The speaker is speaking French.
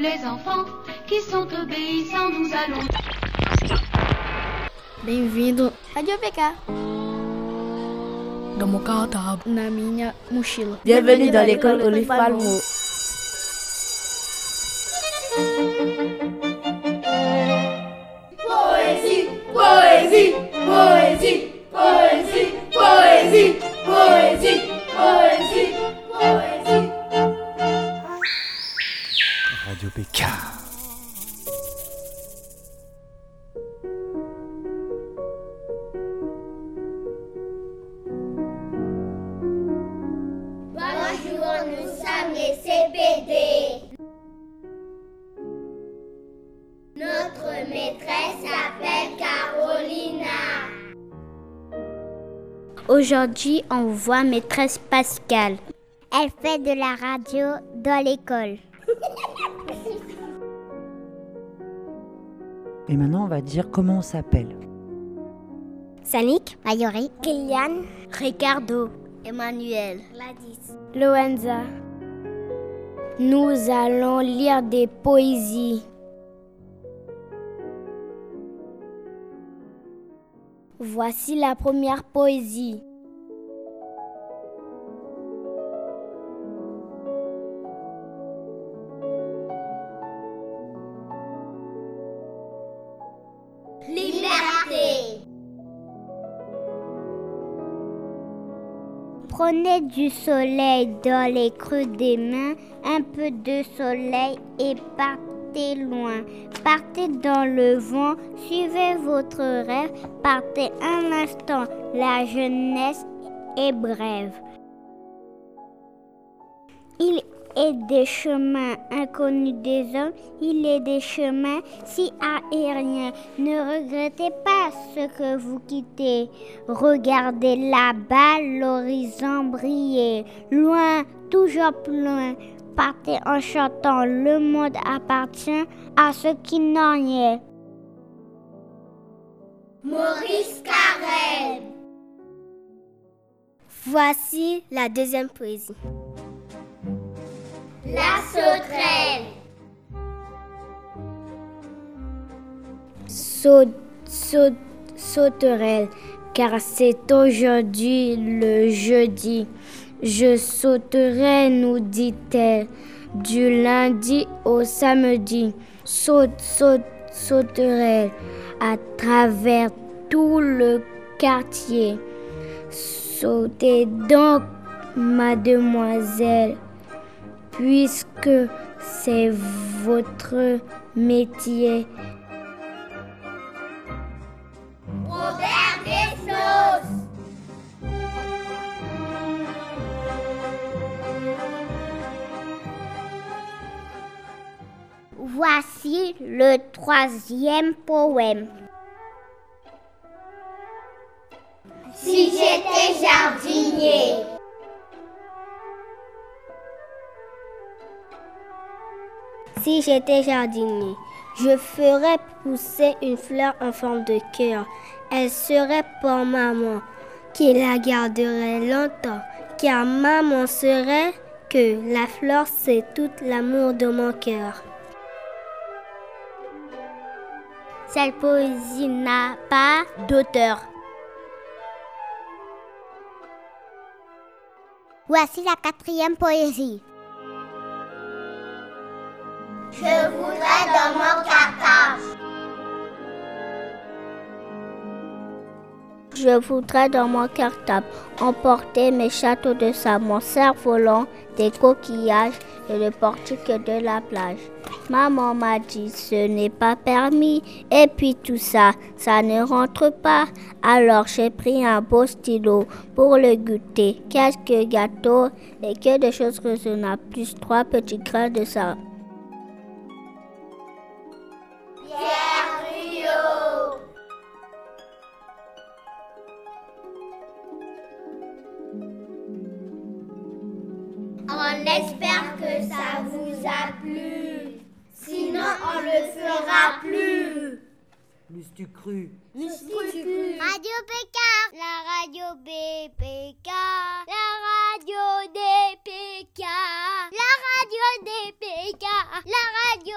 les enfants qui sont obéissants, nous allons. Bem-vindo Rádio PK. no meu cartão, na minha mochila. Bienvenue dans l'école Olive Palmo. Poésie, poésie, poésie, poésie, poésie, poésie, poésie, poésie. Radio PK. Bonjour, nous sommes les CPD. Notre maîtresse s'appelle Carolina. Aujourd'hui, on voit maîtresse Pascal. Elle fait de la radio dans l'école. Et maintenant, on va dire comment on s'appelle. Sanik, Mayori, Kylian, Ricardo, Emmanuel, Gladys, Lorenza. Nous allons lire des poésies. Voici la première poésie. Liberté. Prenez du soleil dans les creux des mains, un peu de soleil et partez loin. Partez dans le vent, suivez votre rêve, partez un instant, la jeunesse est brève. Il est des chemins inconnus des hommes, il est des chemins si aériens. Ne regrettez pas ce que vous quittez. Regardez là-bas l'horizon briller, loin, toujours plus loin. Partez en chantant, le monde appartient à ceux qui n'ont rien. Maurice Carrel. Voici la deuxième poésie. La sauterelle. Sauterelle, car c'est aujourd'hui le jeudi. Je sauterai, nous dit-elle, du lundi au samedi. Sauterelle, à travers tout le quartier. Sautez donc, mademoiselle, puisque c'est votre métier. Robert Desnos. Voici le troisième poème. Si j'étais jardinier. Si j'étais jardinier, je ferais pousser une fleur en forme de cœur. Elle serait pour maman, qui la garderait longtemps, car maman serait que la fleur, c'est tout l'amour de mon cœur. Cette poésie n'a pas d'auteur. Voici la quatrième poésie. Je voudrais dans mon cartable. Je voudrais dans mon cartable emporter mes châteaux de sable, mon cerf-volant, des coquillages et le portique de la plage. Maman m'a dit ce n'est pas permis et puis tout ça, ça ne rentre pas. Alors j'ai pris un beau stylo pour le goûter, quelques gâteaux et que des choses raisonnables, plus 3 petits grains de sable. Pierre Rio. On espère que ça vous a plu. Sinon, on le fera plus. L'eus-tu cru? Radio PK. La radio BPK. La radio des PK. La radio des PK. La radio